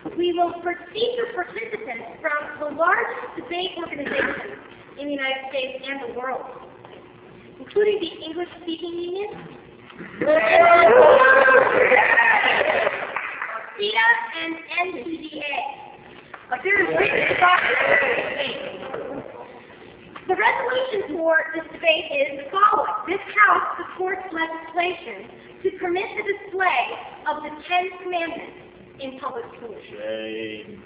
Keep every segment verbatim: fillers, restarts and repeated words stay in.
we will feature participants from the largest debate organizations in the United States and the world, including the English Speaking Union, CETA, and N T D A. A very written document. The resolution for this debate is the following. This House supports legislation to permit the display of the Ten Commandments in public schools. Shame.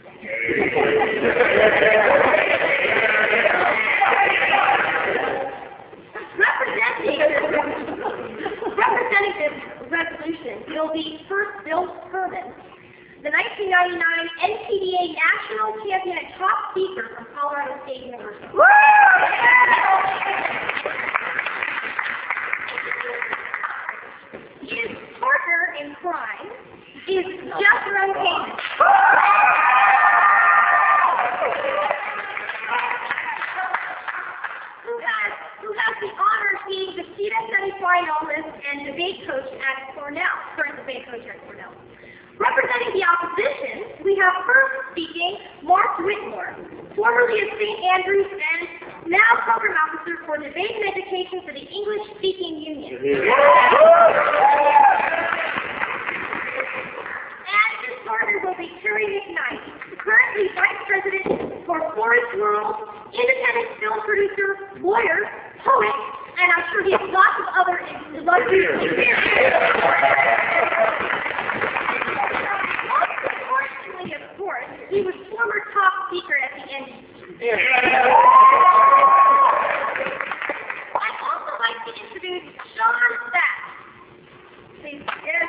Representing, representing this resolution will be first Bill Herman, the nineteen ninety-nine N T D A National Champion and top speaker from Colorado State University. His partner in crime is Jethro Hayden, who has, who has the honor of being the CETA semifinalist and debate coach at Cornell, current debate coach at Cornell. Representing the opposition, we have first speaking Mark Whitmore, formerly of Saint Andrews and now program officer for debate and education for the English Speaking Union. And his partner will be Terry McKnight, currently vice president for Forest World, independent film producer, lawyer, poet, and I'm sure he has lots of other illustrious experiences. Of course, he was former top speaker at the N B C. I'd also like to introduce Sean Stack. Please, yes,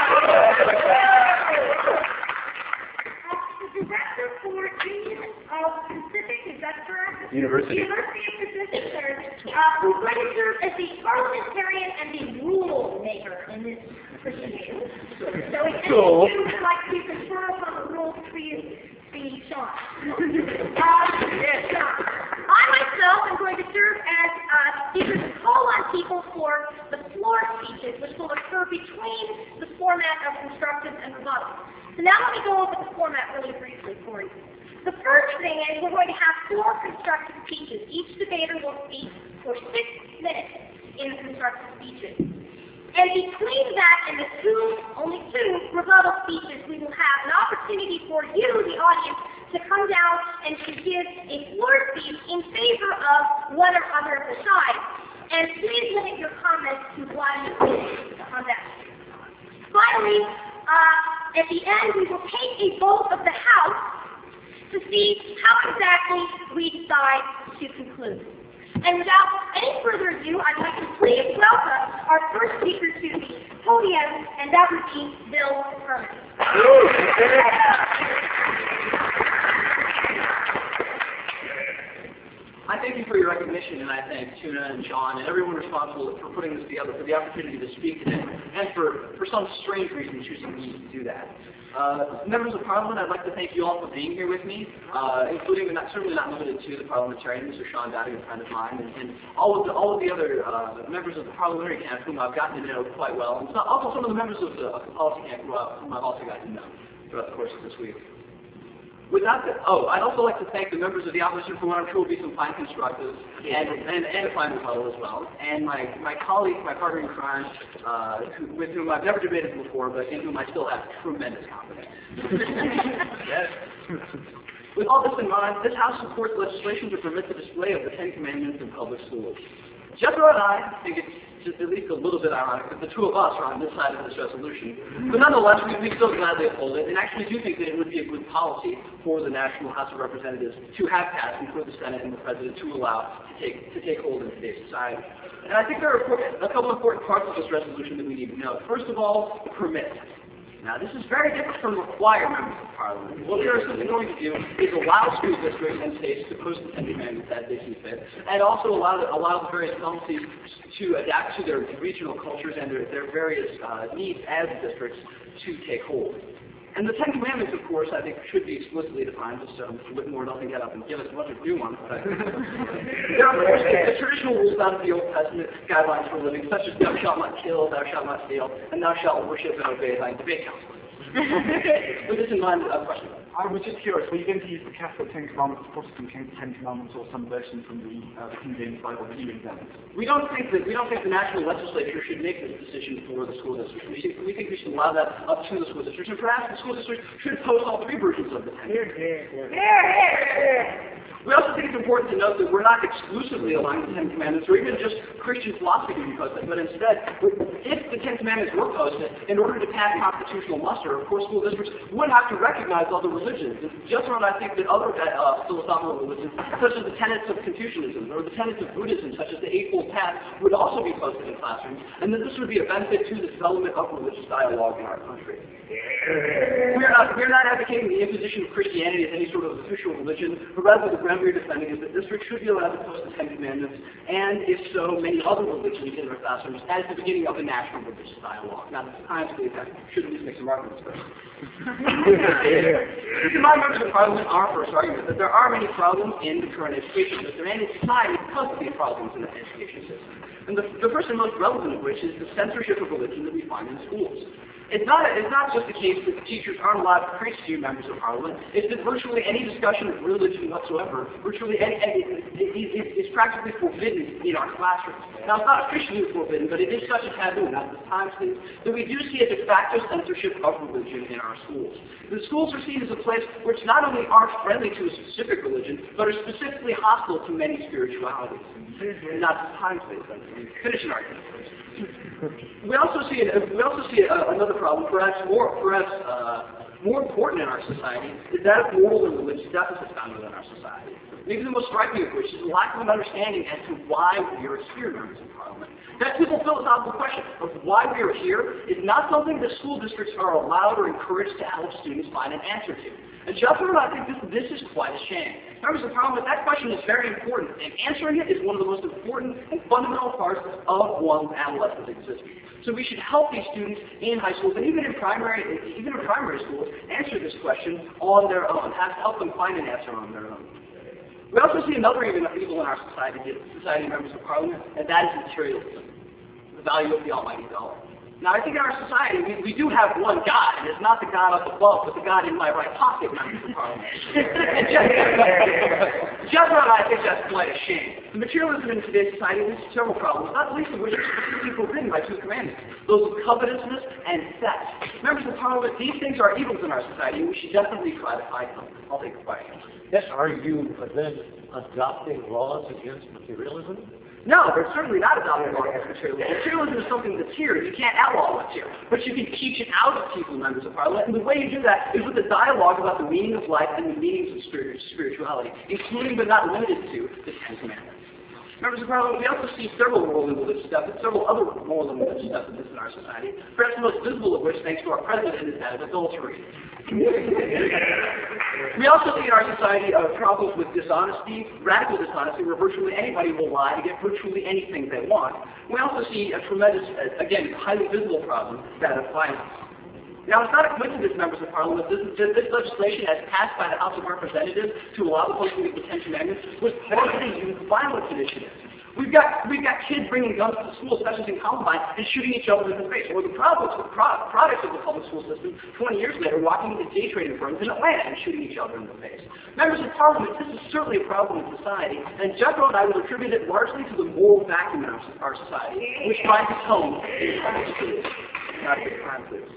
the director for Union of Pacific, is that correct? University. University of Pacific, sir, uh, who's going to serve as the parliamentarian and the rule maker in this proceeding. So if any of you would like to confer upon the rules, please be Sean. uh, yes, Sean. I myself am going to serve as uh, speaker to call on people for the floor speeches, which will occur between the format of constructive and rebuttal. So now let me go over the format really briefly for you. The first thing is we're going to have four constructive speeches. Each debater will speak for six minutes in the constructive speeches. And between that and the two, only two, rebuttal speeches, we will have an opportunity for you, the audience, to come down and to give a floor speech in favor of one or other of the sides. And please limit your comments to one minute on that. Finally, uh, at the end, we will take a vote of the House to see how exactly we decide to conclude. And without any further ado, I'd like to please welcome our first speaker to the podium, and that would be Bill Herman. I thank you for your recognition, and I thank Tuna and John and everyone responsible for putting this together, for the opportunity to speak today, and for, for some strange reason choosing me to do that. Uh, members of Parliament, I'd like to thank you all for being here with me, uh, including, but not, certainly not limited to, the parliamentarian, Mister Sean Dowdy, a friend of mine, and, and all of the all of the other uh, members of the parliamentary camp whom I've gotten to know quite well, and so, also some of the members of the, of the policy camp who I've also gotten to know throughout the course of this week. Without the, oh, I'd also like to thank the members of the opposition for what I'm sure will be some fine constructive and, and, and a fine rebuttal as well. And my, my colleague, my partner in crime, uh, who, with whom I've never debated before, but in whom I still have tremendous confidence. Yes. With all this in mind, this House supports legislation to permit the display of the Ten Commandments in public schools. Jethro and I think it's just at least a little bit ironic that the two of us are on this side of this resolution. But nonetheless, we, we still gladly uphold it, and actually do think that it would be a good policy for the National House of Representatives to have passed, and for the Senate and the President to allow to take, to take hold in today's society. And I think there are a couple of important parts of this resolution that we need to know. First of all, permit. Now, this is very different from require members of Parliament. What we are simply going to do is allow school districts and states to post the Ten Commandments as they see fit, and also allow, allow the various policies to adapt to their regional cultures and their, their various uh, needs as districts to take hold. And the Ten Commandments, of course, I think should be explicitly defined, just so Mister Whitmore doesn't get up and give us a bunch of new ones. But there are, of course, the traditional rules found in the Old Testament guidelines for living, such as thou shalt not kill, thou shalt not steal, and thou shalt worship and obey thy debate counsel. With this in mind, a question. I was just curious, were you going to use the Catholic Ten Commandments, Protestant Ten Commandments, or some version from the, uh, the King James Bible that you examined? We don't think that we don't think the national legislature should make this decision for the school district. We think, we think we should allow that up to the school district, and perhaps the school district should post all three versions of the Ten Commandments. We also think it's important to note that we're not exclusively allowing the Ten Commandments, or even just Christian philosophy to be posted, but instead, if the Ten Commandments were posted, in order to pass constitutional muster, of course, school districts would have to recognize other religions. And just around, I think that other uh, philosophical religions, such as the tenets of Confucianism, or the tenets of Buddhism, such as the Eightfold Path, would also be posted in classrooms, and that this would be a benefit to the development of religious dialogue in our country. We're not, we're not advocating the imposition of Christianity as any sort of official religion, but rather the ground we're defending is that districts should be allowed to post the Ten Commandments, and if so, many other religions in their classrooms as the beginning of a national religious dialogue. Now, the Times believe that should at least make some arguments first. My members of Parliament, our first argument that there are many problems in the current education system and in society because of these problems in the education system. And the, the first and most relevant of which is the censorship of religion that we find in schools. It's not, it's not just the case that the teachers aren't allowed to preach to members of Parliament. It's that virtually any discussion of religion whatsoever, virtually any, any it, it, it's practically forbidden in our classrooms. Now, it's not officially forbidden, but it is such a taboo, and at the time, that we do see a de facto censorship of religion in our schools. The schools are seen as a place which not only aren't friendly to a specific religion, but are specifically hostile to many spiritualities. And not the time, please. Finish an argument first. We also see we also see uh, another problem, perhaps more perhaps uh, more important in our society, is that of moral and religious deficits found within our society. Maybe the most striking of which is the lack of an understanding as to why we are here, members of Parliament. That simple philosophical question of why we are here is not something that school districts are allowed or encouraged to help students find an answer to. And just I think this, this is quite a shame. Members of Parliament, that question is very important, and answering it is one of the most important and fundamental parts of one's adolescent existence. So we should help these students in high schools and even in primary, even in primary schools, answer this question on their own, have to help them find an answer on their own. We also see another evil in our society, society members of Parliament, and that is materialism, the value of the almighty dollar. Now, I think in our society, we, we do have one God, and it's not the God up above, but the God in my right pocket, members of Parliament. just, just what I think that's quite a shame. The materialism in today's society leads to several problems, not the least of which are specifically forbidden by two commandments, those of covetousness and theft. Members of Parliament, these things are evils in our society, and we should definitely try to fight them. I'll take a question. Yes, are you then adopting laws against materialism? No, they're certainly not adopting laws against materialism. Materialism is something that's here. You can't outlaw what's here. But you can teach it out of people, members of Parliament. And the way you do that is with a dialogue about the meaning of life and the meanings of spirituality, including but not limited to the Ten Commandments. Members of Parliament, we also see several moral and religious deficits, several other moral and religious deficits in our society, perhaps the most visible of which, thanks to our president, is that of adultery. We also see in our society uh, problems with dishonesty, radical dishonesty, where virtually anybody will lie to get virtually anything they want. We also see a tremendous, uh, again, highly visible problem, that of violence. Now, it's not a coincidence, members of Parliament, this, this, this legislation as passed by the House of Representatives to allow the posting of the Ten Commandments was part of the youth violence initiative. We've got, we've got kids bringing guns to school, such as in Columbine, and shooting each other in the face. Or the products, the pro products of the public school system, twenty years later, walking into day trading firms in Atlanta and shooting each other in the face. Members of Parliament, this is certainly a problem in society, and Jethro and I would attribute it largely to the moral vacuum in our, our society, which finds its home in public schools. Not a good time, please.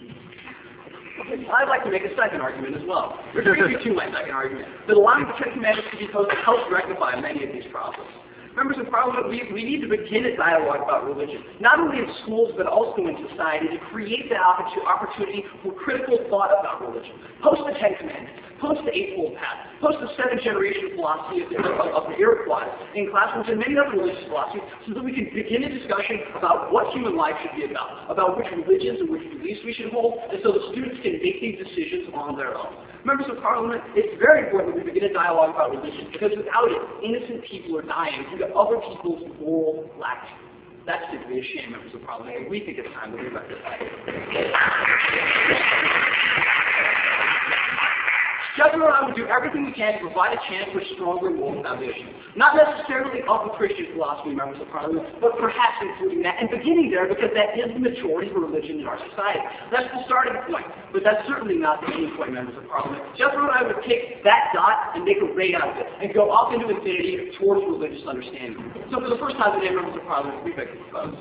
I'd like to make a second argument as well. There's really to my second argument, that allowing the Ten Commandments to be posted helps rectify many of these problems. Members of Parliament, we, we need to begin a dialogue about religion, not only in schools, but also in society, to create the opportunity for critical thought about religion. Post the Ten Commandments, post the Eightfold Path, post the seven-generation philosophy of the, of, of the Iroquois in classrooms and many other religious philosophies, so that we can begin a discussion about what human life should be about, about which religions and which beliefs we should hold, and so the students can make these decisions on their own. Members of Parliament, it's very important that we begin a dialogue about religion, because without it, innocent people are dying due to other people's moral lacking. That's simply a shame, members of Parliament, and we think it's time that we rectify it. Jethro and I would do everything we can to provide a chance for a stronger moral foundation. Not necessarily of the Christian philosophy, members of Parliament, but perhaps including that, and beginning there because that is the majority of religion in our society. That's the starting point, but that's certainly not the ending point, members of Parliament. Jethro and I would take that dot and make a ray out of it, and go off into infinity towards religious understanding. So for the first time today, members of Parliament, we beg to propose.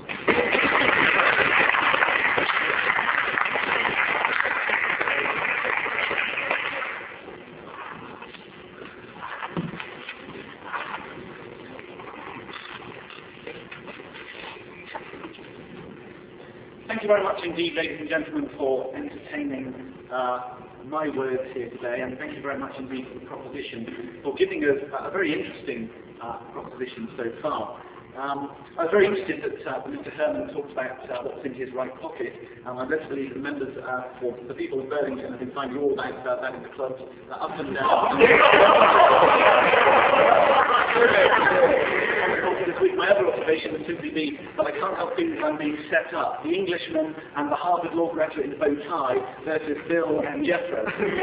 Thank you very much indeed, ladies and gentlemen, for entertaining uh, my words here today, and thank you very much indeed for the proposition, for giving us a very interesting uh, proposition so far. Um, I was very interested that uh, Mister Herman talked about uh, what's in his right pocket. Um, I'm led to believe the members, uh, or the people of Burlington have been finding all about uh, that in the clubs, uh, up and down. This week, my other observation would simply be that I can't help thinking I'm being set up. The Englishman and the Harvard law graduate in the bow tie versus Bill and Jethro.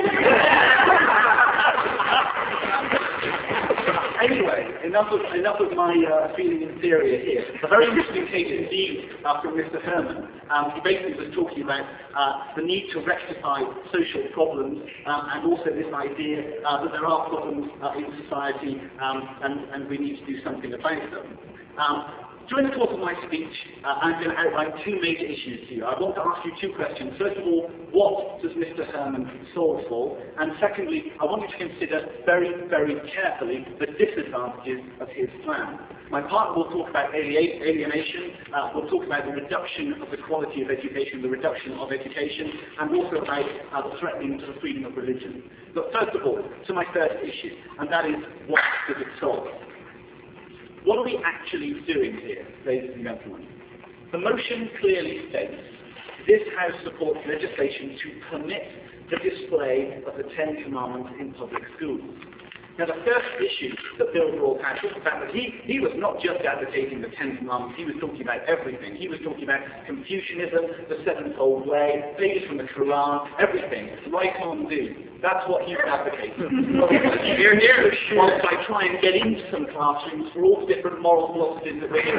Anyway, enough of, enough of my uh, feeling inferior here. A very interesting case indeed uh, from Mister Herman. Um, he basically was talking about uh, the need to rectify social problems um, and also this idea uh, that there are problems uh, in society um, and, and we need to do something about them. Um, During the course of my speech, uh, I'm going to outline two major issues to you. I want to ask you two questions. First of all, what does Mister Herman solve for? And secondly, I want you to consider very, very carefully the disadvantages of his plan. My partner will talk about alienation, uh, we'll talk about the reduction of the quality of education, the reduction of education, and also about uh, the threatening to the freedom of religion. But first of all, to my first issue, and that is, what does it solve? What are we actually doing here, ladies and gentlemen? The motion clearly states this House supports legislation to permit the display of the Ten Commandments in public schools. Now, the first issue that Bill Brawl had was the fact that he, he was not just advocating the Ten Commandments, he was talking about everything. He was talking about Confucianism, the Sevenfold Way, pages from the Quran, everything. Right on do. That's what he was advocating. Here, here, whilst I try and get into some classrooms for all the different moral philosophies that we're in.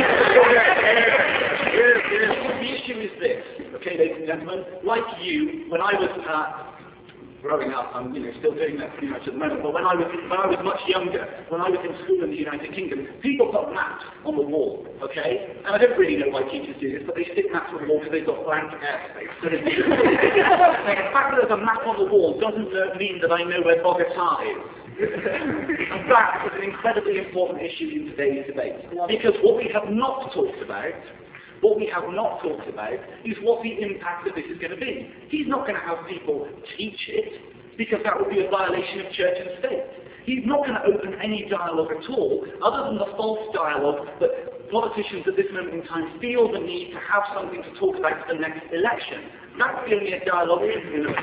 The issue is this, okay, ladies and gentlemen, like you, when I was uh, growing up, I'm you know, still doing that pretty much at the moment, but when I was when I was much younger, when I was in school in the United Kingdom, people put maps on the wall, okay? And I don't really know why teachers do this, but they stick maps on the wall because they've got blank airspace. So the fact that there's a map on the wall doesn't mean that I know where Bogota is. In fact, it's an incredibly important issue in today's debate, because what we have not talked about What we have not talked about is what the impact of this is going to be. He's not going to have people teach it, because that would be a violation of church and state. He's not going to open any dialogue at all, other than the false dialogue that politicians at this moment in time feel the need to have something to talk about for the next election. That's the only dialogue in the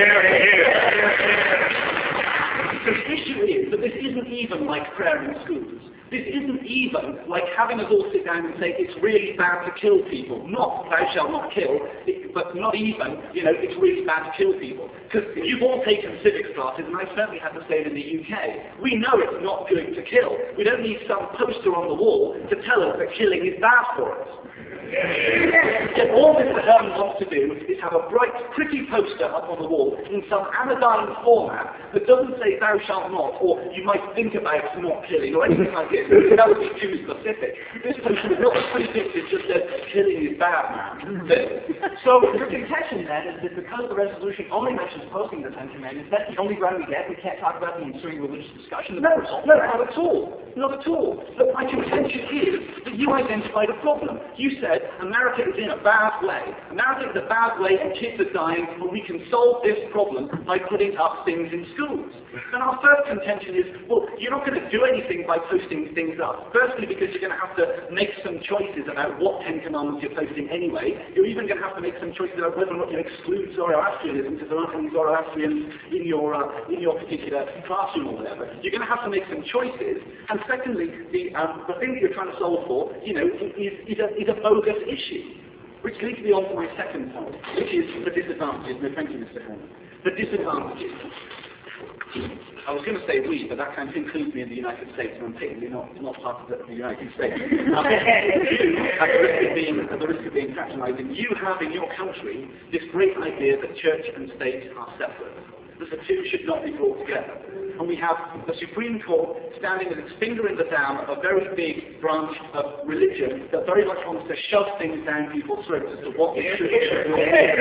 So the issue is that this isn't even like prayer in schools. This isn't even like having us all sit down and say it's really bad to kill people. Not thou shalt not kill, it, but not even, you know, it's really bad to kill people. Because you've all taken civics classes, and I certainly had the same in the U K. We know it's not good to kill. We don't need some poster on the wall to tell us that killing is bad for us. Yet all Mister Herman wants to do is have a bright, pretty poster up on the wall in some anodyne format that doesn't say thou shalt not, or you might think about not killing, or anything like this. That would be too specific. This poster is not specific, it just says killing is bad, man. So your contention then is that because the resolution only mentions posting the Ten Commandments, that's the only ground we get, we can't talk about the ensuing religious discussion? No, no, not at all. Not at all. But my contention is that you identified a problem. You said America is in a bad way. America is a bad way and kids are dying, but we can solve this problem by putting up things in schools. And our first contention is, well, you're not going to do anything by posting things up. Firstly, because you're going to have to make some choices about what Ten Commandments you're posting anyway. You're even going to have to make some choices about whether or not you exclude Zoroastrianism, because there aren't any Zoroastrians in your, uh, in your particular classroom or whatever. You're going to have to make some choices. And secondly, the, um, the thing that you're trying to solve for, you know, is, is, a, is a bogus issue. Which leads me on to my second point, which is the disadvantages. No, thank you, Mister Herman. The disadvantages. I was going to say we, but that kind of includes me in the United States, and I'm technically not, not part of the, the United States. Um, you, at the risk of being, at the risk of being patronizing, you have in your country this great idea that church and state are separate, that the two should not be brought together. And we have the Supreme Court standing with its finger in the dam of a very big branch of religion that very much wants to shove things down people's throats as to what they should do.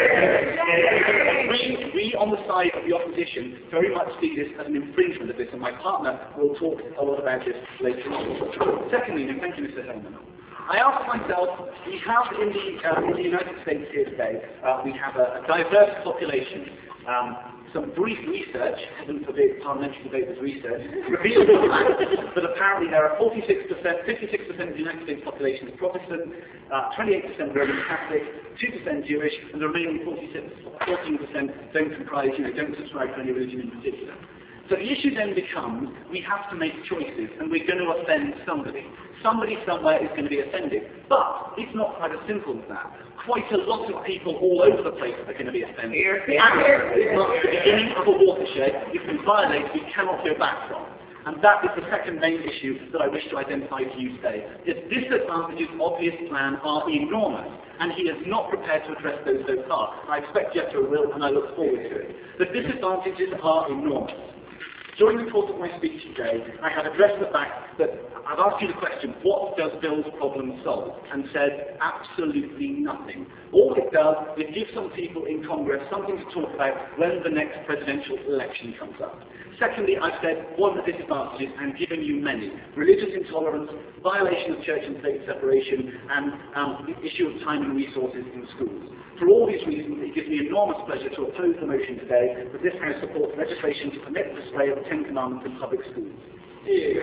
We, we on the side of the opposition very much see this as an infringement of this, and my partner will talk a lot about this later on. Secondly, and thank you, Mister Hellman, I asked myself, we have in the, uh, in the United States here today, uh, we have a, a diverse population. Um, Some brief research, heaven forbid parliamentary debate was research, reveals the fact that apparently there are forty-six percent, fifty-six percent of the United States population is Protestant, uh, twenty-eight percent Roman Catholic, two percent Jewish, and the remaining forty-six, fourteen percent don't comprise, you know, don't subscribe to any religion in particular. So the issue then becomes, we have to make choices, and we're going to offend somebody. Somebody somewhere is going to be offended. But it's not quite as simple as that. Quite a lot of people all over the place are going to be offended. Here, here, here. It's not the beginning of a watershed. If we violate, we cannot go back from. And that is the second main issue that I wish to identify to you today. The disadvantages of his plan are enormous, and he is not prepared to address those so far. I expect Jethro will, and I look forward to it. The disadvantages are enormous. During the course of my speech today, I have addressed the fact that I've asked you the question, what does Bill's problem solve? And said, absolutely nothing. All it does is give some people in Congress something to talk about when the next presidential election comes up. Secondly, I've said what are the disadvantages, and given you many. Religious intolerance, violation of church and state separation, and um, the issue of time and resources in schools. For all these reasons, it gives me enormous pleasure to oppose the motion today that this House supports legislation to permit the display of the Ten Commandments in public schools. Yeah.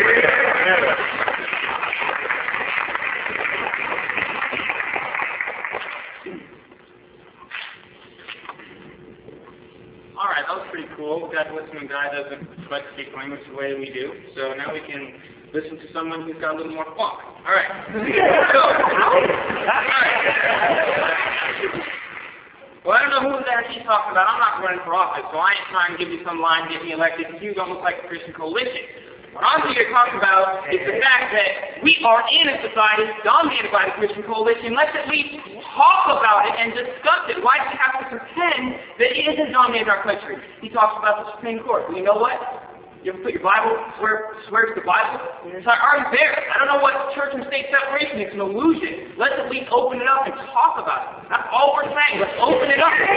All right, that was pretty cool. We got to listen to a guy that doesn't quite speak language the way we do. So now we can listen to someone who's got a little more funk. All right. So, all right. Well, I don't know who that he's talking about. I'm not running for office, so I ain't trying to give you some line, get me elected, because you don't look like a Christian coalition. What I'm here to talk about is the fact that we are in a society dominated by the Christian coalition. Let's at least talk about it and discuss it. Why do we have to pretend that it isn't dominating our country? He talks about the Supreme Court. Well, you know what? You ever put your Bible, swear, swear to the Bible? It's already there. I don't know what church and state separation is. It's an illusion. Let's at least open it up and talk about it. That's all we're saying. Let's open it up.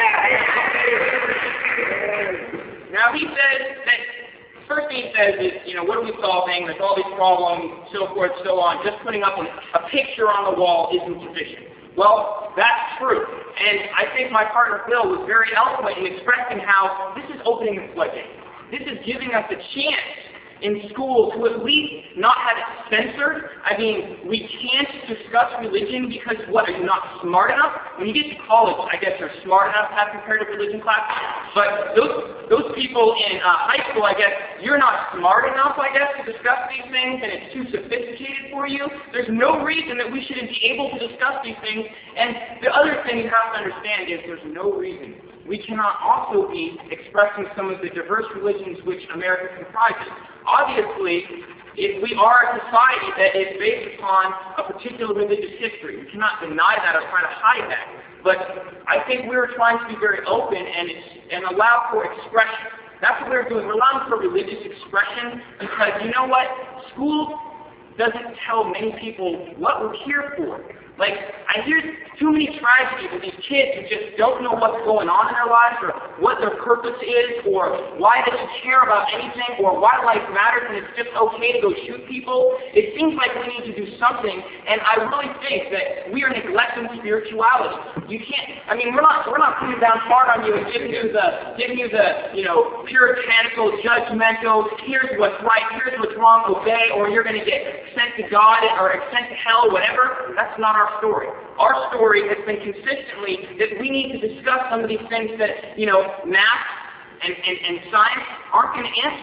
Now, he says that, first thing he says is, you know, what are we solving? There's all these problems, so forth, so on. Just putting up a, a picture on the wall isn't sufficient. Well, that's true. And I think my partner Phil was very eloquent in expressing how this is opening the floodgates. This is giving us a chance in school to at least not have it censored. I mean, we can't discuss religion because, what, are you not smart enough? When you get to college, I guess you're smart enough to have comparative religion classes. But those those people in uh, high school, I guess, you're not smart enough, I guess, to discuss these things, and it's too sophisticated for you. There's no reason that we shouldn't be able to discuss these things. And the other thing you have to understand is there's no reason we cannot also be expressing some of the diverse religions which America comprises. Obviously, if we are a society that is based upon a particular religious history, we cannot deny that or try to hide that. But I think we're trying to be very open and, and allow for expression. That's what we're doing. We're allowing for religious expression because, you know what? School doesn't tell many people what we're here for. Like, I hear too many tragedies of these kids who just don't know what's going on in their lives or what their purpose is or why they should care about anything or why life matters and it's just okay to go shoot people. It seems like we need to do something, and I really think that we are neglecting spirituality. You can't, I mean, we're not, we're not coming down hard on you and giving you the, giving you the, you know, puritanical, judgmental, here's what's right, here's what's wrong, obey, or you're going to get sent to God or sent to hell, whatever. That's not our story. Our story has been consistently that we need to discuss some of these things that, you know, math and, and, and science aren't going to answer.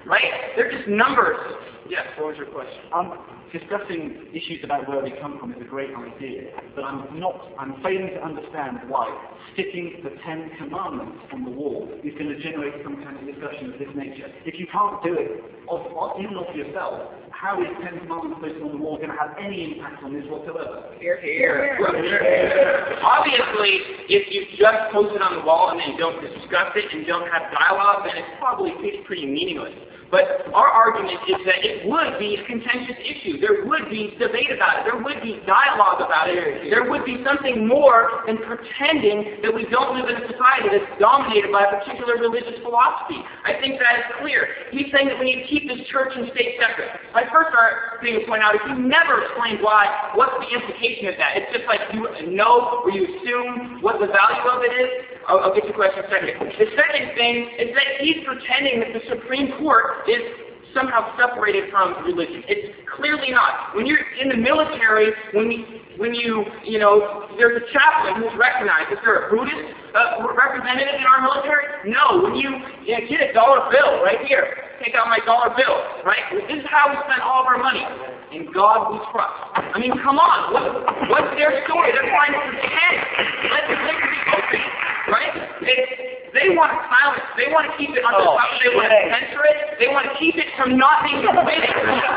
right? They're just numbers. Yes, what was your question? Um, discussing issues about where we come from is a great idea, but I'm not, I'm failing to understand why sticking the Ten Commandments on the wall is going to generate some kind of discussion of this nature. If you can't do it, of, of, even of yourself, how is Ten Commandments posted on the wall going to have any impact on this whatsoever? Here, here. Obviously, if you just post it on the wall and then don't discuss it and don't have dialogue, then it's probably it's pretty meaningless. But our argument is that it would be a contentious issue. There would be debate about it. There would be dialogue about it. There would be something more than pretending that we don't live in a society that's dominated by a particular religious philosophy. I think that is clear. He's saying that we need to keep this church and state separate. My first thing to point out is you never explained why. What's the implication of that? It's just like you know or you assume what the value of it is. I'll, I'll get to the question in a second. The second thing is that he's pretending that the Supreme Court is somehow separated from religion. It's clearly not. When you're in the military, when you, when you, you know, there's a chaplain who's recognized. Is there a Buddhist uh, representative in our military? No. When you, you know, get a dollar bill right here, take out my dollar bill, right? This is how we spend all of our money. In God we trust. I mean, come on. What, what's their story? They're trying to pretend. Let the thing be open, right? It's, They want to silence. They want to keep it under the top. They want to censor it. They want to keep it from not being permitted.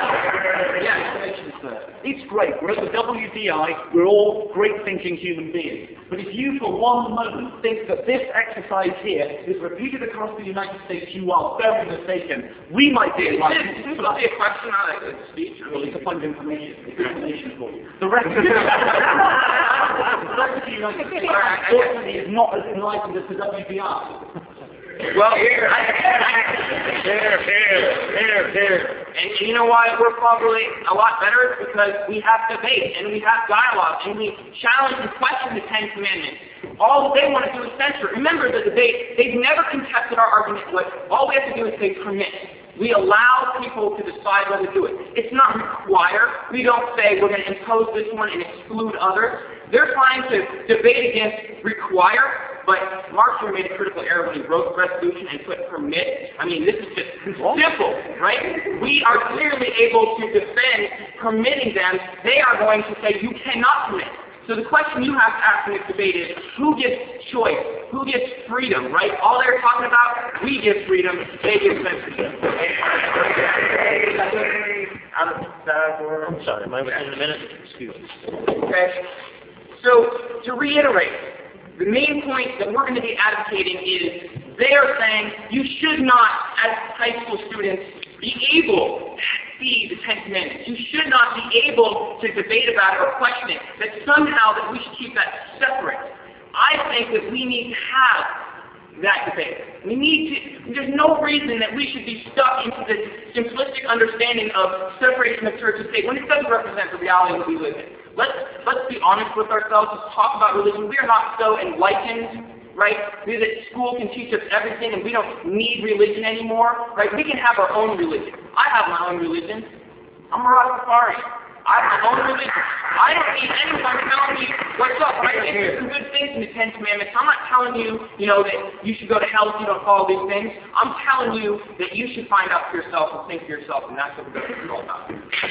Yes. It's great. We're at the W D I. We're all great-thinking human beings. But if you, for one moment, think that this exercise here is repeated across the United States, you are very mistaken. We might be like this. This will be a question, not a speech. Well, it's a fund information. It's information for you. The rest of the, the rest of the United States certainly is not as enlightened as the W D I. Well, here, here, here, here, here. And you know why we're probably a lot better? Because we have debate and we have dialogue and we challenge and question the Ten Commandments. All they want to do is censor. Remember the debate, they've never contested our argument. All we have to do is say permit. We allow people to decide whether to do it. It's not require. We don't say we're going to impose this one and exclude others. They're trying to debate against require, but Marshall made a critical error when he wrote the resolution and put permit. I mean, this is just simple, right? We are clearly able to defend permitting them. They are going to say you cannot permit. So the question you have to ask in this debate is, who gets choice? Who gets freedom, right? All they're talking about, we give freedom, they give censorship. I'm sorry, am I within a minute? Excuse me. Okay. So, to reiterate, the main point that we're going to be advocating is they are saying you should not, as high school students, be able to see the Ten Commandments. You should not be able to debate about it or question it, that somehow that we should keep that separate. I think that we need to have that debate. We need to, there's no reason that we should be stuck into this simplistic understanding of separation of church and state when it doesn't represent the reality that we live in. Let's, let's be honest with ourselves. Let's talk about religion. We are not so enlightened, right? We, that school can teach us everything and we don't need religion anymore, right? We can have our own religion. I have my own religion. I'm a Rastafarian. I have my own religion. I don't need anyone telling me what's up, right? And there's some good things in the Ten Commandments. I'm not telling you, you know, that you should go to hell if you don't follow these things. I'm telling you that you should find out for yourself and think for yourself, and that's what we're going to be all about.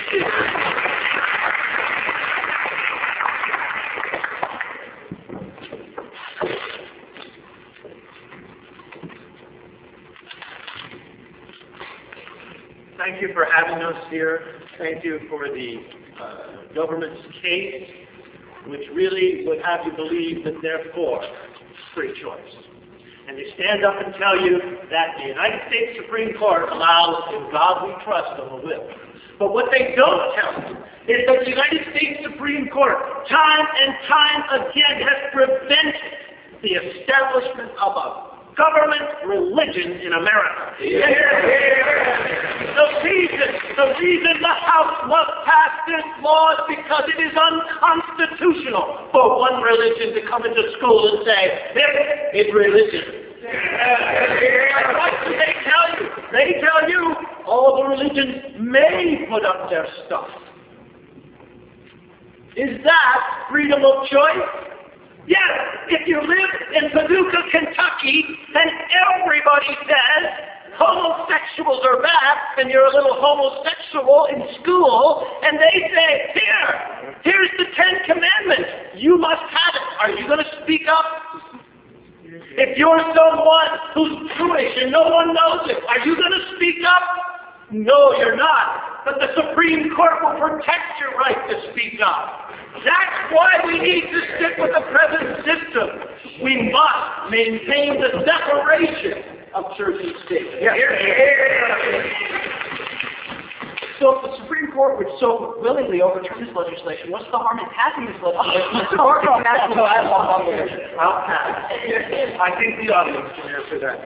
Thank you for having us here. Thank you for the uh, government's case, which really would have you believe that they're for free choice. And they stand up and tell you that the United States Supreme Court allows in God we trust on the will. But what they don't tell you is that the United States Supreme Court time and time again has prevented the establishment of a government religion in America. Yeah. The reason, the reason the House must pass this law is because it is unconstitutional for one religion to come into school and say, this is religion. Yeah. What do they tell you? They tell you all the religions may put up their stuff. Is that freedom of choice? Yes, if you live in Paducah, Kentucky, and everybody says homosexual pupils are back and you're a little homosexual in school, and they say, here, here's the Ten Commandments. You must have it. Are you going to speak up? If you're someone who's Jewish and no one knows it, are you going to speak up? No, you're not. But the Supreme Court will protect your right to speak up. That's why we need to stick with the present system. We must maintain the separation of church and state. Yeah. So if the Supreme Court would so willingly overturn this legislation, what's the harm in passing this legislation? Or from national dialogue on the issue? I'll pass. I think the audience can answer that.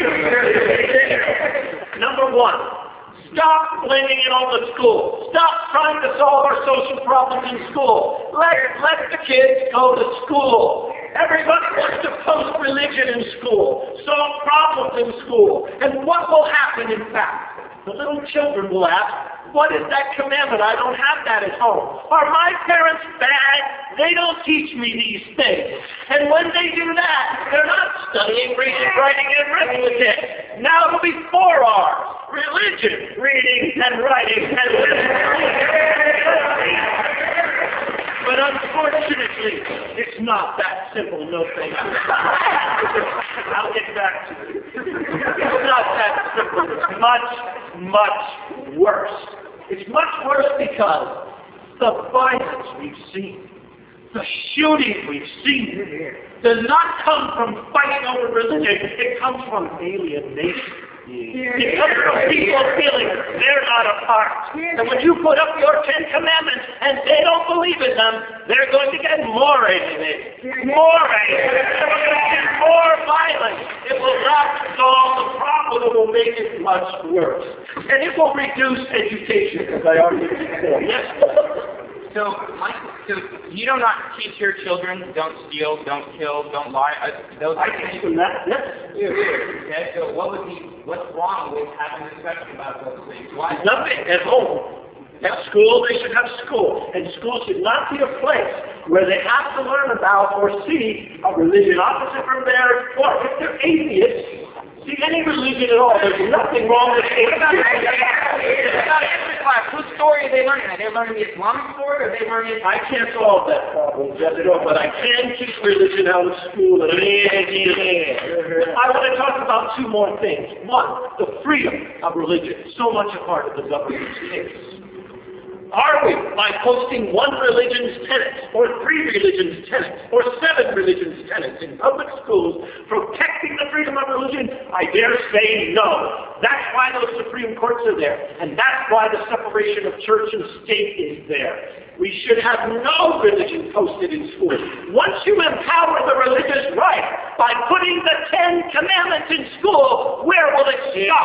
Number one, stop blaming it on the school. Stop trying to solve our social problems in school. Let, let the kids go to school. Everybody wants to post religion in school, solve problems in school. And what will happen, in fact? The little children will ask, what is that commandment? I don't have that at home. Are my parents bad? They don't teach me these things. And when they do that, they're not studying reading, writing, and arithmetic. Now it'll be four R's. Religion, reading, and writing, and listening. But unfortunately, it's not that simple, no thank you. I'll get back to it. It's not that simple. It's much, much worse. It's much worse because the violence we've seen, the shooting we've seen, does not come from fighting over religion. It comes from alienation. It comes from people feeling they're not a part. And when you put up your Ten Commandments and they don't believe in them, they're going to get more alienated, more alienated. They're going to get more violent. It will not solve the problem. It will make it much worse. And it will reduce education, as I argued before. Yes. So, Mike, so you do not teach your children, don't steal, don't kill, don't lie. Uh, those I teach them that. Yes. Okay. So, what would be what's wrong with having a discussion about those things? Why? Nothing at home. At school, they should have school. And school should not be a place where they have to learn about or see a religion opposite from theirs, or if they're atheists, see any religion at all. There's nothing wrong with atheism. Whose story are they learning? Are they learning the Islamic story, or are they learning? I can't solve that problem, Jeff, at all, but I can teach religion out of school. And I want to talk about two more things. One, the freedom of religion, so much a part of the government's case. Are we, by posting one religion's tenets, or three religion's tenets, or seven religion's tenets in public schools, protecting the freedom of religion? I dare say no. That's why those Supreme Courts are there, and that's why the separation of church and state is there. We should have no religion posted in schools. Once you empower the religious right by putting the Ten Commandments in school, where will it stop?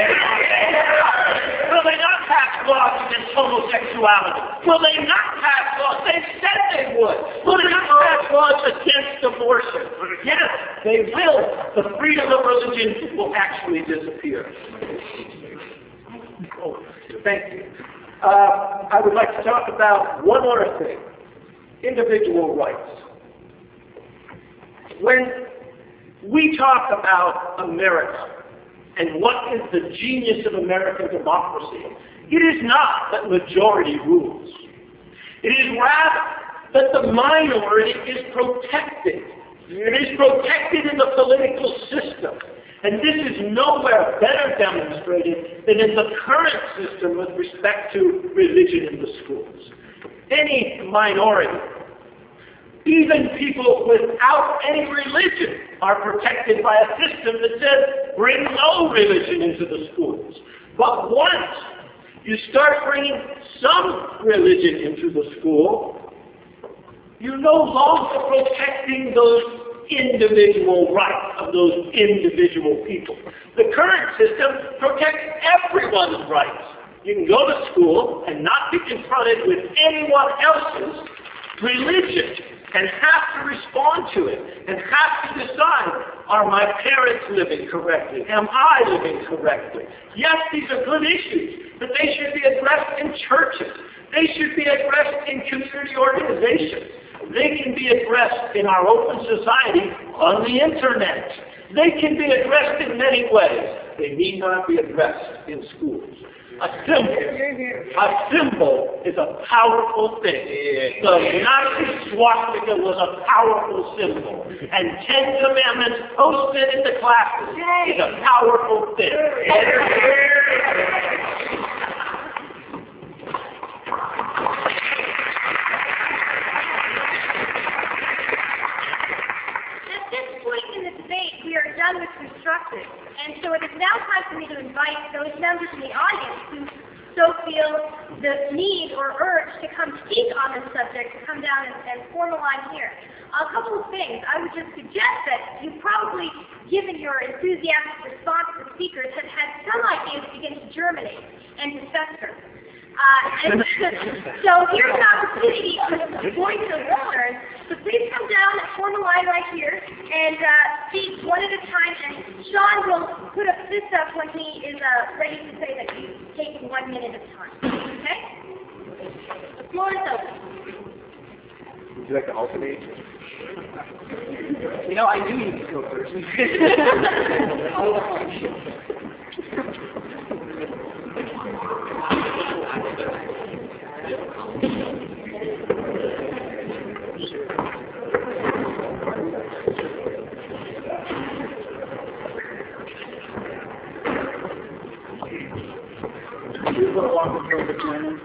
Will they not pass laws against homosexuality? Will they not pass laws? They said they would. Will they not pass laws against abortion? Yes, they will. The freedom of religion will actually disappear. Oh, thank you. Uh, I would like to talk about one other thing, individual rights. When we talk about America and what is the genius of American democracy, it is not that majority rules. It is rather that the minority is protected. It is protected in the political system. And this is nowhere better demonstrated than in the current system with respect to religion in the schools. Any minority, even people without any religion, are protected by a system that says, bring no religion into the schools. But once you start bringing some religion into the school, you're no longer protecting those individual rights of those individual people. The current system protects everyone's rights. You can go to school and not be confronted with anyone else's religion and have to respond to it and have to decide, are my parents living correctly? Am I living correctly? Yes, these are good issues, but they should be addressed in churches. They should be addressed in community organizations. They can be addressed in our open society on the internet. They can be addressed in many ways. they need not be addressed in schools. A symbol, a symbol is a powerful thing. The Nazi swastika was a powerful symbol. And Ten Commandments posted in the classes is a powerful thing. At this point in the debate, we are done with constructive. And so it is now time for me to invite those members in the audience who so feel the need or urge to come speak on this subject to come down and, and form a line here. A couple of things. I would just suggest that you probably, given your enthusiastic response to the speakers, have had some ideas begin to germinate and to fester. Uh, and so here's an opportunity for the voice of listeners. So please come down and form a line right here and uh, speak one at a time. And Sean will put a fist up when he is uh, ready to say that you take one minute at a time. Okay? The floor is open. Would you like to alternate? You know, I knew you could go first. You go along with the plan.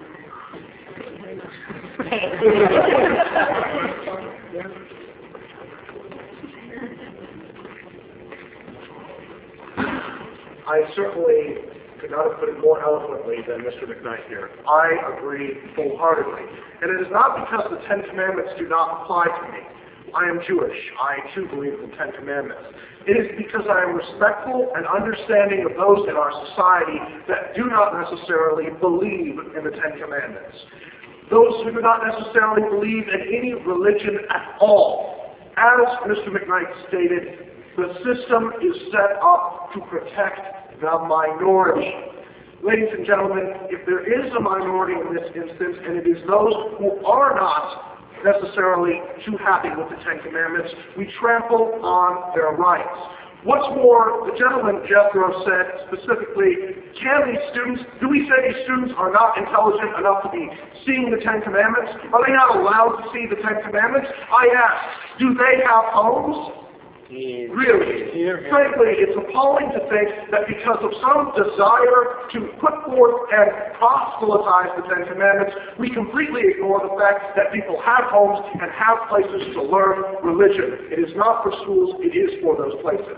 I certainly could not have put it more eloquently than Mister McKnight here. I agree wholeheartedly. And it is not because the Ten Commandments do not apply to me. I am Jewish. I too believe in the Ten Commandments. It is because I am respectful and understanding of those in our society that do not necessarily believe in the Ten Commandments. Those who do not necessarily believe in any religion at all. As Mister McKnight stated, the system is set up to protect the minority. Ladies and gentlemen, if there is a minority in this instance, and it is those who are not necessarily too happy with the Ten Commandments, we trample on their rights. What's more, the gentleman Jethro said specifically, can these students, do we say these students are not intelligent enough to be seeing the Ten Commandments? Are they not allowed to see the Ten Commandments? I ask, do they have homes? Really, frankly, it's appalling to think that because of some desire to put forth and proselytize the Ten Commandments, we completely ignore the fact that people have homes and have places to learn religion. It is not for schools, it is for those places.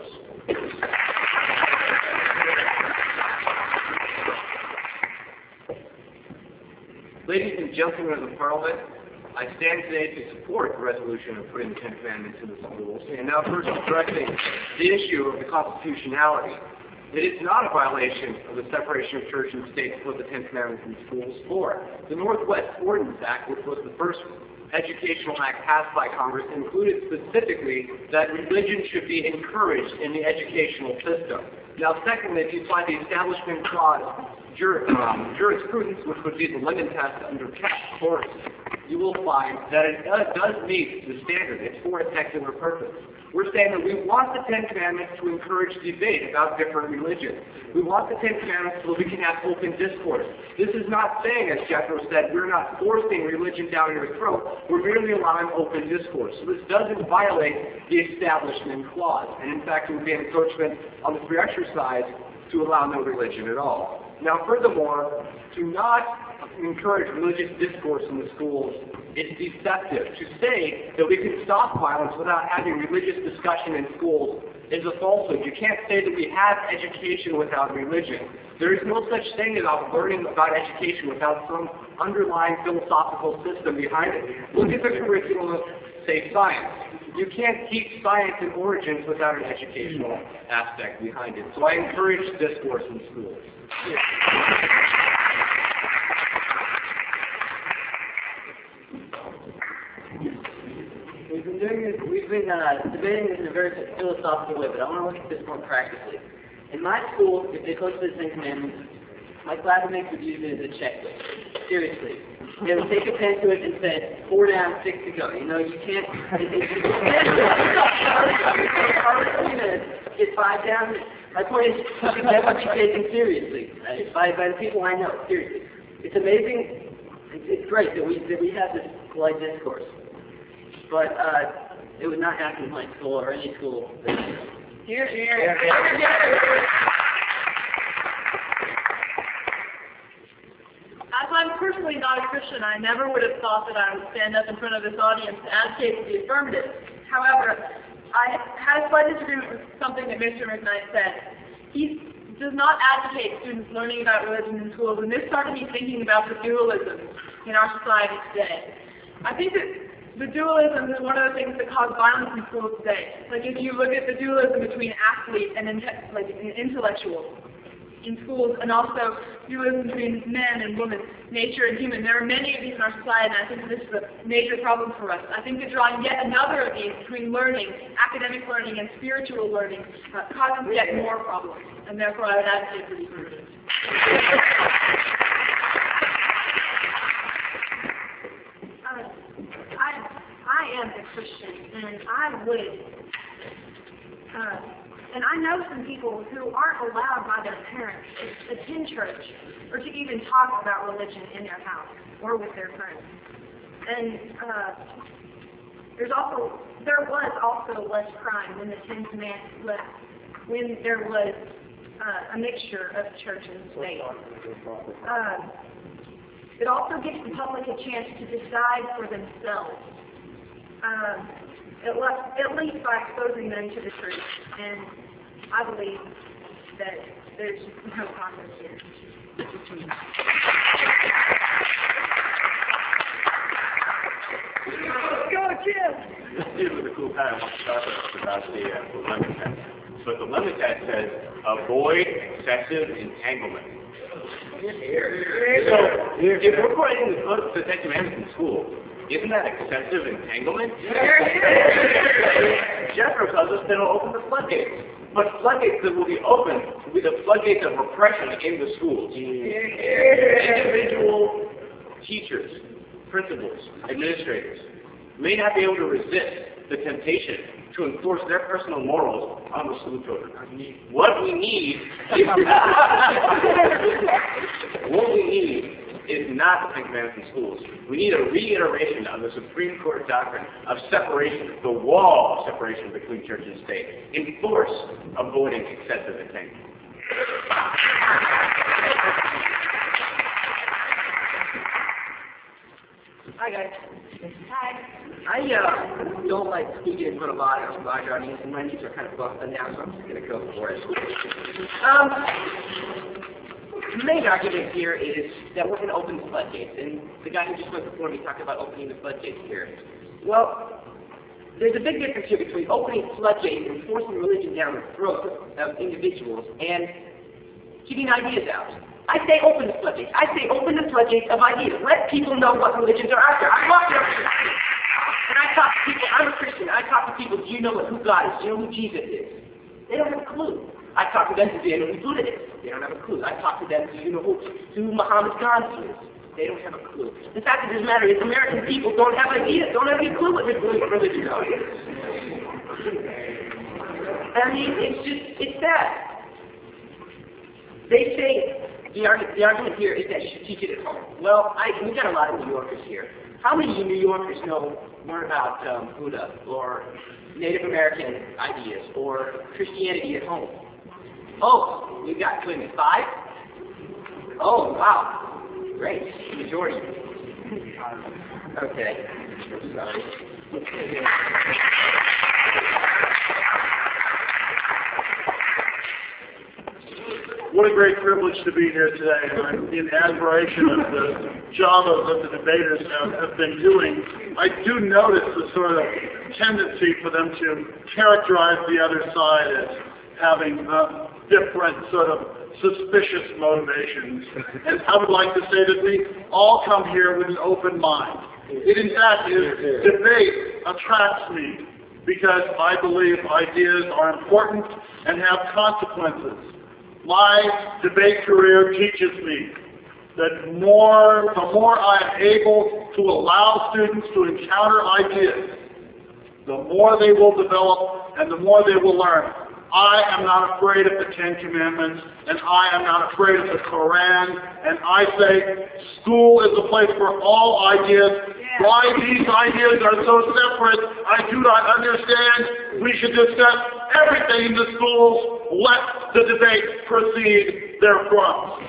Ladies and gentlemen of the Parliament, I stand today to support the resolution of putting the Ten Commandments in the schools, and now first addressing the issue of the constitutionality. It is not a violation of the separation of church and state to put the Ten Commandments in schools, for the Northwest Ordinance Act, which was the first educational act passed by Congress, included specifically that religion should be encouraged in the educational system. Now, secondly, if you find the Establishment Clause jur um, jurisprudence, which would be the lemon test under Cash Course, you will find that it does, does meet the standard. It's for a secular purpose. We're saying that we want the Ten Commandments to encourage debate about different religions. We want the Ten Commandments so we can have open discourse. This is not saying, as Jethro said, we're not forcing religion down your throat. We're merely allowing open discourse. So this doesn't violate the Establishment Clause. And in fact, it would be an encroachment on the free exercise to allow no religion at all. Now, furthermore, to not encourage religious discourse in the schools is deceptive. To say that we can stop violence without having religious discussion in schools is a falsehood. You can't say that we have education without religion. There is no such thing about learning about education without some underlying philosophical system behind it. Look at the curriculum of, say, science. You can't teach science and origins without an educational aspect behind it. So I encourage discourse in schools. We've been doing this, we've been uh, debating this in a very philosophical way, but I want to look at this more practically. In my school, if they posted the Ten Commandments, my classmates would use it as a checklist. Seriously. They would take a pen to it and say, four down, six to go. You know, you can't... It, it, it, get five down. My point is, it should never be taken seriously right? by, by the people I know, seriously. It's amazing, it's, it's great that we, that we have this polite discourse. But uh, it would not happen in my school or any school. Here, here, here. As I'm personally not a Christian, I never would have thought that I would stand up in front of this audience to advocate for the affirmative. However, I had a slight disagreement with something that Mister McKnight said. He does not advocate students learning about religion in schools, and this started me thinking about the dualism in our society today. I think that the dualism is one of the things that cause violence in schools today. Like if you look at the dualism between athlete and inte- like intellectual in schools, and also dualism between men and women, nature and human. There are many of these in our society, and I think this is a major problem for us. I think that drawing yet another of these between learning, academic learning, and spiritual learning uh, causes yet more problems, and therefore I would advocate for these versions. Uh, I, I am a Christian, and I would, uh, and I know some people who aren't allowed by their parents to attend church or to even talk about religion in their house or with their friends. And uh, there's also, there was also less crime when the Ten Commandments left, when there was uh, a mixture of church and state. Uh, it also gives the public a chance to decide for themselves. Um, At, le- at least by exposing them to the truth, and I believe that there's no progress here. Go, Jim! This was a cool part I want to talk about the, uh, the lemon test. So the lemon test says, avoid excessive entanglement. So, if we're putting the, the Ten Commandments in school, isn't that excessive entanglement? Jethro tells us that it'll open the floodgates. But floodgates that will be open will be the floodgates of repression in the schools. Individual teachers, principals, administrators may not be able to resist the temptation to enforce their personal morals on the school children. What we need is what we need is not the Ten Commandments in schools. We need a reiteration of the Supreme Court doctrine of separation, the wall of separation between church and state, in force avoiding excessive entanglement. Hi, guys. Hi. I uh, don't like speaking in front of large, large audiences, and my needs are kind of buffed now, so I'm just going to go for it. Um, the main argument here is that we're going to open the floodgates, and the guy who just went before me talked about opening the floodgates here. Well, there's a big difference here between opening floodgates and forcing religion down the throats of individuals and keeping ideas out. I say open the floodgates. I say open the floodgates of ideas. Let people know what religions are out there. I love them. And I talk to people, I'm a Christian, I talk to people, do you know what, who God is? Do you know who Jesus is? They don't have a clue. I talk to them, do they know who Buddha is? They don't have a clue. I talk to them, do you know who, who Muhammad Gandhi is? They don't have a clue. The fact of the matter is American people don't have ideas, don't have any clue what religions are. I mean, it's just, it's sad. They say, the argument, the argument here is that you should teach it at home. Well, I, we've got a lot of New Yorkers here. How many of you New Yorkers know more about um, Buddha or Native American ideas or Christianity at home? Oh, we've got twins. Five? Oh, wow. Great. Majority. Okay. Sorry. What a great privilege to be here today, and I'm in admiration of the job that the debaters have, have been doing. I do notice the sort of tendency for them to characterize the other side as having uh, different sort of suspicious motivations. And I would like to say that we all come here with an open mind. It in fact is, debate attracts me because I believe ideas are important and have consequences. My debate career teaches me that more, the more I am able to allow students to encounter ideas, the more they will develop and the more they will learn. I am not afraid of the Ten Commandments, and I am not afraid of the Koran, and I say school is a place for all ideas. Why these ideas are so separate, I do not understand. We should discuss everything in the schools. Let the debate proceed therefrom.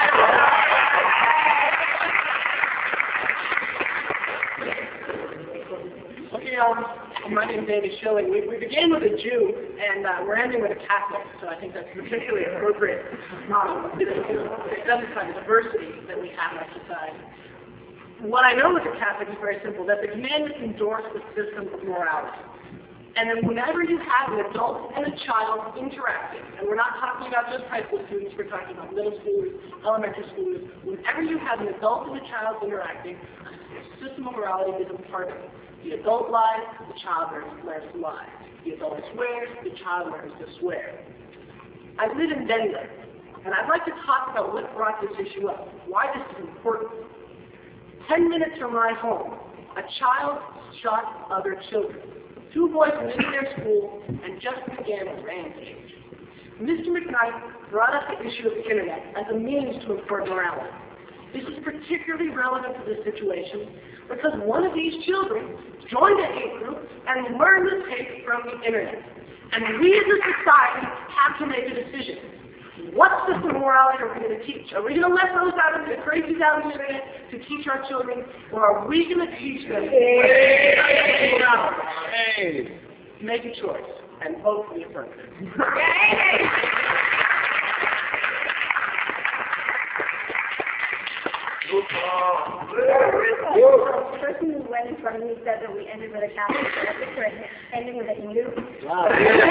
Okay, um, my name is David Schilling. We, we began with a Jew, and uh, we're ending with a Catholic, so I think that's particularly appropriate. Um, it exemplifies the diversity that we have in our society. What I know as a Catholic is very simple, that the commandments endorse the system of morality. And then whenever you have an adult and a child interacting, and we're not talking about just high school students, we're talking about middle schoolers, elementary schoolers, whenever you have an adult and a child interacting, the system of morality is a part of it. The adult lies, the child learns to lie. The adult swears, the child learns to swear. I live in Denver, and I'd like to talk about what brought this issue up, why this is important. Ten minutes from my home, a child shot other children. Two boys went into their school and just began a rampage. Mister McKnight brought up the issue of the internet as a means to impart morality. This is particularly relevant to this situation because one of these children joined a hate group and learned this hate from the internet. And we as a society have to make a decision. What system of morality are we going to teach? Are we going to let those out of the crazies out of the internet to teach our children, or are we going to teach them morality? Hey. Make a choice and vote for the affirmative. The person who went in front of me said that we ended with a Catholic, but I think we're ending with a Hindu. Wow.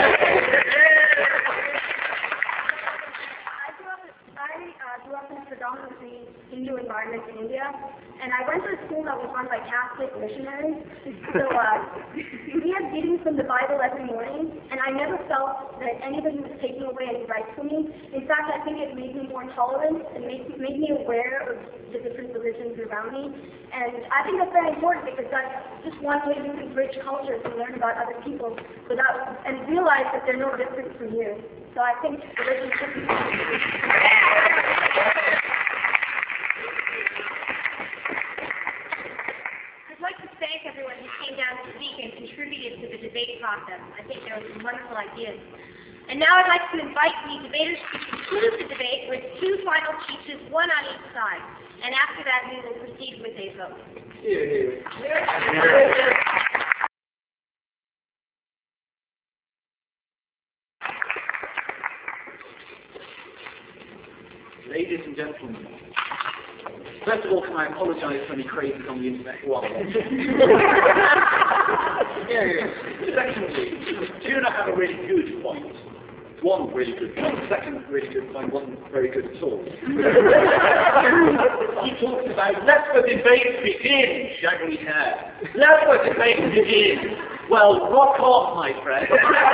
I uh, grew up in a predominantly Hindu environment in India, and I went to a school that was run by Catholic missionaries. So uh, we had readings from the Bible every morning, and I never felt that anybody was taking away any rights from me. In fact, I think it made me more tolerant and made, made me aware of the different religions around me. And I think that's very important because that's just one way you can bridge cultures and learn about other people without and realize that they're no different from you. So I think religion should be. I'd like to thank everyone who came down to speak and contributed to the debate process. I think there were some wonderful ideas. And now I'd like to invite the debaters to conclude the debate with two final speeches, one on each side. And after that, we will proceed with a vote. Here, here. Ladies and gentlemen, first of all, can I apologize for any crazes on the internet who are Secondly, Tuna had a really good point. One really good point, second really good point, one very good at all. He talks about, let the debate begin, shaggy hair. Let the debate begin. Well, rock on, my friend.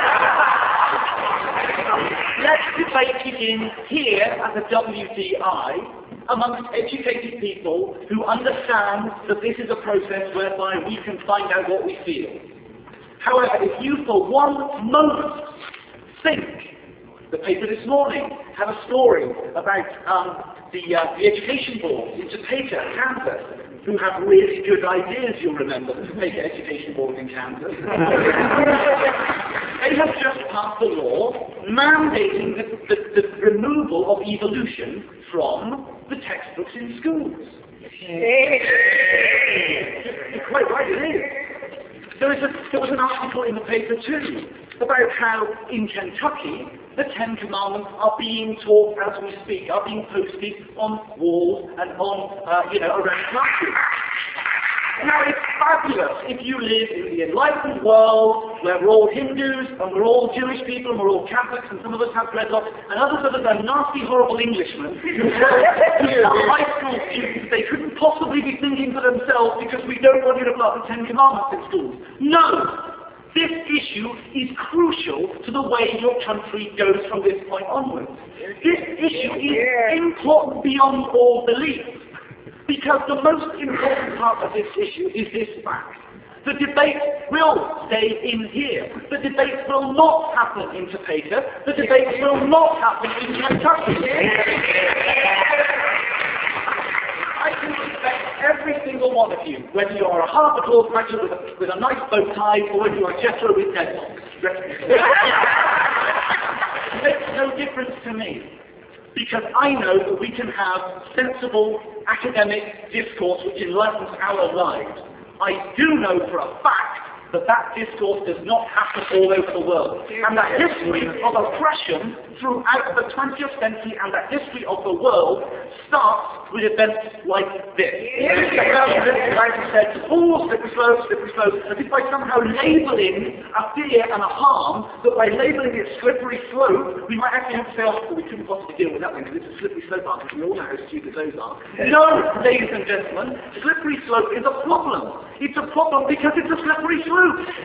Let's debate begin here at the W D I amongst educated people who understand that this is a process whereby we can find out what we feel. However, if you for one moment think, the paper this morning had a story about um, the, uh, the education board in Topeka, Kansas, who have really good ideas, you'll remember, the Topeka Education Board in Kansas. They have just passed a law mandating the, the, the removal of evolution from the textbooks in schools. You're quite right, it is. There, is a, there was an article in the paper too about how in Kentucky the Ten Commandments are being taught as we speak, are being posted on walls and on, uh, you know, around classrooms. Now it's fabulous if you live in the enlightened world where we're all Hindus and we're all Jewish people and we're all Catholics and some of us have dreadlocks and others of us are nasty, horrible Englishmen who are high school students. They couldn't possibly be thinking for themselves because we don't want you to block the Ten Commandments in schools. No! This issue is crucial to the way your country goes from this point onwards. This issue is important beyond all belief. Because the most important part of this issue is this fact. The debate will stay in here. The debate will not happen in Topeka. The debate will not happen in Kentucky. I can respect every single one of you, whether you're a Harvard Law graduate with a, with a nice bow tie or whether you're a Jethro with dreadlocks. It makes no difference to me. Because I know that we can have sensible academic discourse which enlightens our lives. I do know for a fact that that discourse does not happen all over the world. And that history of oppression throughout the twentieth century and that history of the world starts with events like this. Like I said, oh, slippery slope, slippery slope, as if by somehow labelling a fear and a harm, that by labelling it slippery slope, we might actually have to say, oh, well, we couldn't possibly deal with that one because it's a slippery slope argument. We all know how stupid those are. No, ladies and gentlemen, slippery slope is a problem. It's a problem because it's a slippery slope.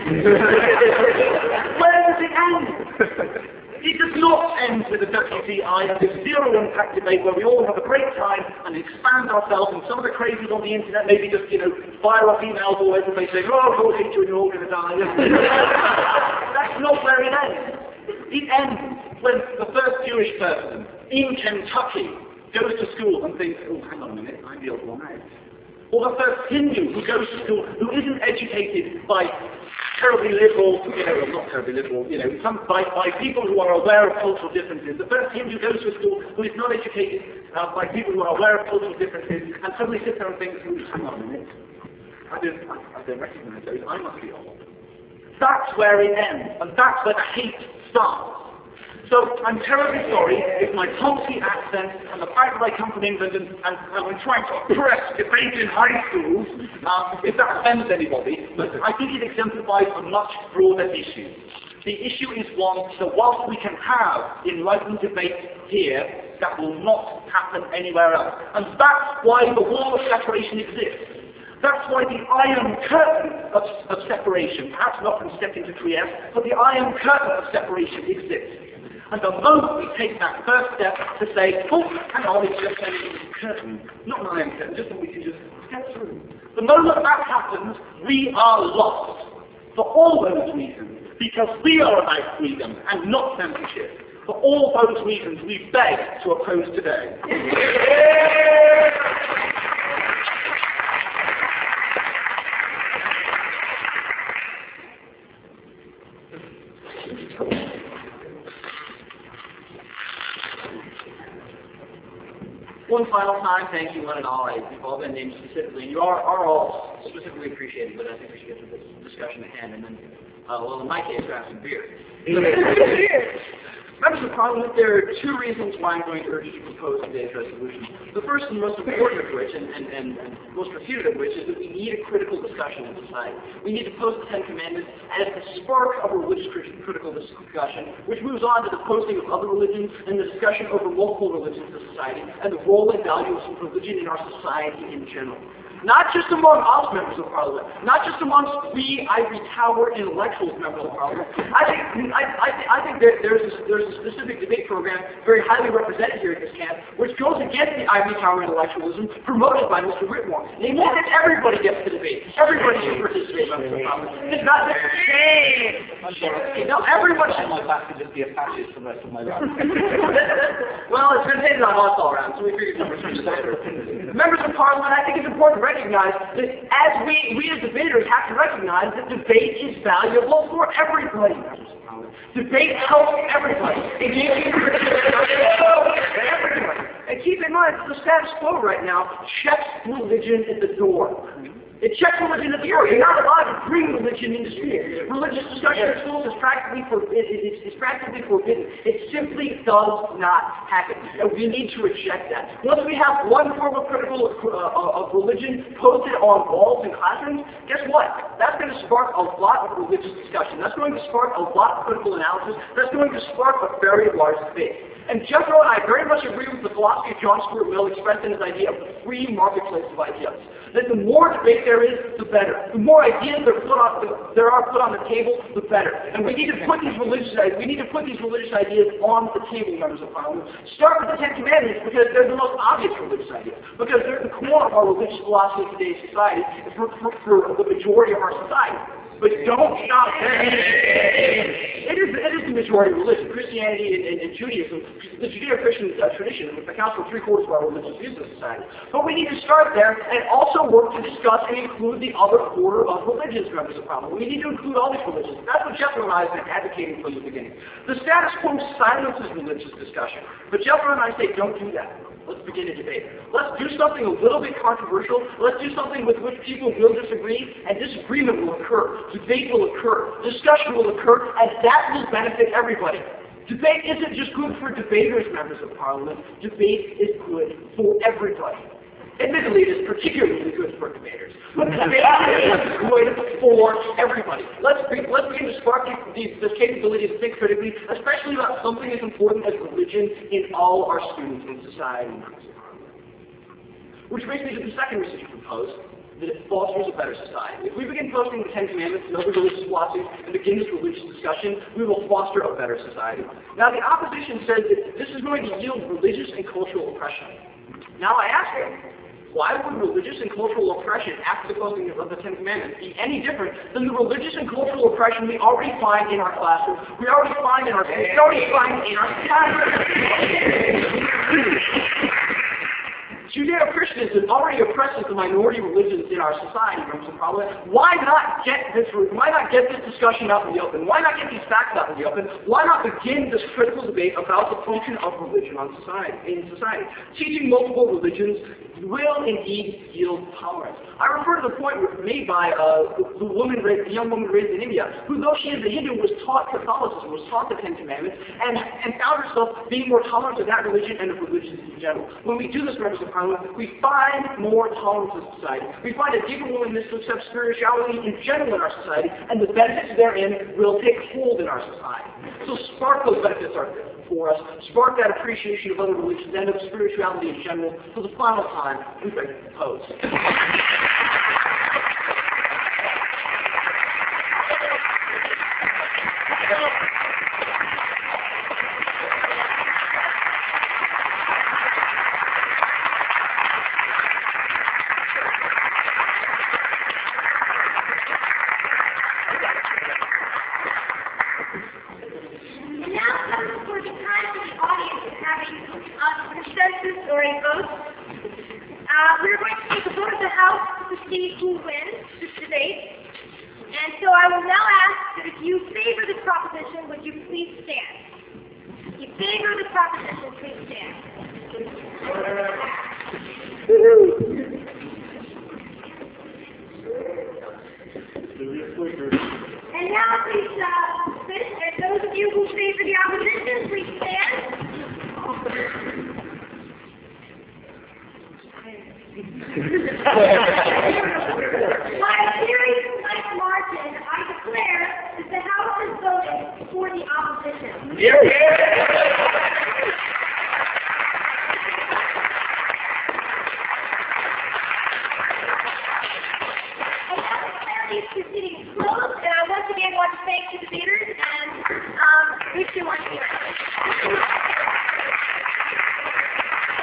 Where does it end? It does not end with the W T I and this zero-impact debate where we all have a great time and expand ourselves, and some of the crazies on the internet maybe just, you know, fire off emails all over the place saying, oh, we all hate you and you're all going to die. That's not where it ends. It ends when the first Jewish person in Kentucky goes to school and thinks, oh, hang on a minute, I'm the odd one out. Or the first Hindu who goes to school, who isn't educated by terribly liberal, you know, well, not terribly liberal, you know, some, by, by people who are aware of cultural differences. The first Hindu goes to a school who is not educated uh, by people who are aware of cultural differences and suddenly sits there and thinks, oh, hang on a minute, I don't, I, I don't recognize those, I must be old. That's where it ends, and that's where the hate starts. So I'm terribly sorry if my Tonky accent and the fact that I come from England and, and, and I'm trying to oppress debate in high schools, um, if that offends anybody, but I think it exemplifies a much broader issue. The issue is one that whilst we can have enlightened debate here, that will not happen anywhere else. And that's why the wall of separation exists. That's why the Iron Curtain of, of separation, perhaps not from stepping to Trieste, but the Iron Curtain of separation exists. And the moment we take that first step to say, oh, hang on, it's just a curtain, not an iron curtain, just that we can just step through. The moment that happens, we are lost. For all those reasons, because we are about freedom and not censorship. For all those reasons, we beg to oppose today. One final time, thank you one and all. You've all been named specifically, and you are, are all specifically appreciated, but I think we should get to this discussion at hand, and then, uh, well, in my case, grab some beer. Members of Parliament, there are two reasons why I'm going to urge you to propose today's resolution. The first and most important of which, and, and, and, and most refuted of which, is that we need a critical discussion in society. We need to post the Ten Commandments as the spark of a religious critical discussion, which moves on to the posting of other religions and the discussion over multiple religions in society and the role and values of religion in our society in general. Not just among us members of Parliament, not just amongst we ivory tower intellectuals members of Parliament. I think I, I, I think there, there's a, there's a specific debate program very highly represented here at this camp, which goes against the ivory tower intellectualism promoted by Mister Whitmore. Namely that everybody gets to debate, everybody should participate. Members of Parliament. It's not that. No, everyone should. My back could just be a fascist for the rest of my life. Well, it's been hated on us all around, so we figured some return to that. Members of Parliament, I think it's important to recognize that as we, we as debaters have to recognize that debate is valuable for everybody. Debate helps everybody. It gives you everybody. And keep in mind, the status quo right now checks religion at the door. It checks religion at the door. You're not allowed to bring religion into schools. Religious discussion in schools is practically forbidden. It's, it's practically forbidden. It simply does not happen. And we need to reject that. Once we have one form of critical uh, of religion posted on walls in classrooms, guess what? That's going to spark a lot of religious discussion. That's going to spark a lot of critical analysis. That's going to spark a very large debate. And Jethro and I very much agree with the philosophy of John Stuart Mill expressed in his idea of the free marketplace of ideas. That the more debate there is, the better. The more ideas there, put on, there are put on the table, the better. And we need to put these religious we need to put these religious ideas on the table, members of Parliament. Start with the Ten Commandments because they're the most obvious religious idea. Because they're the core of our religious philosophy of today's society for, for, for the majority of our society. But don't stop there. It is, it is the majority of religion. Christianity and, and, and Judaism, the Judeo-Christian uh, tradition, accounts for three-quarters of our religious views in society. But we need to start there and also work to discuss and include the other quarter of religions, members of Parliament. We need to include all these religions. That's what Jethro and I have been advocating from the beginning. The status quo silences religious discussion. But Jethro and I say, don't do that. Let's begin a debate. Let's do something a little bit controversial. Let's do something with which people will disagree, and disagreement will occur. Debate will occur. Discussion will occur, and that will benefit everybody. Debate isn't just good for debaters, members of Parliament. Debate is good for everybody. Admittedly, it is particularly good for debaters. But debate is good for everybody. Let's, be, let's begin to spark these, this capability to think critically, especially about something as important as religion in all our students in society. Which brings me to the second research proposed, that it fosters a better society. If we begin posting the Ten Commandments and other religious philosophies and begin this religious discussion, we will foster a better society. Now, the opposition says that this is going to yield religious and cultural oppression. Now, I ask you, why would religious and cultural oppression after the posting of the Ten Commandments be any different than the religious and cultural oppression we already find in our classrooms, we already find in our schools, we already find in our society? Judeo-Christianism already oppresses the minority religions in our society, members of Parliament. Why not get this why not get this discussion out in the open? Why not get these facts out in the open? Why not begin this critical debate about the function of religion on society in society? Teaching multiple religions will indeed yield tolerance. I refer to the point made by uh, the, the woman raised, the young woman raised in India, who, though she is a Hindu, was taught Catholicism, was taught the Ten Commandments, and, and found herself being more tolerant of that religion and of religions in general. When we do this, members of Parliament, we find more tolerance in society. We find a deeper willingness to accept spirituality in general in our society, and the benefits therein will take hold in our society. So spark those benefits are for us, spark that appreciation of other religions and of spirituality in general for the final time we beg to propose.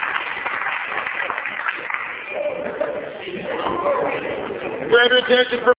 Attention for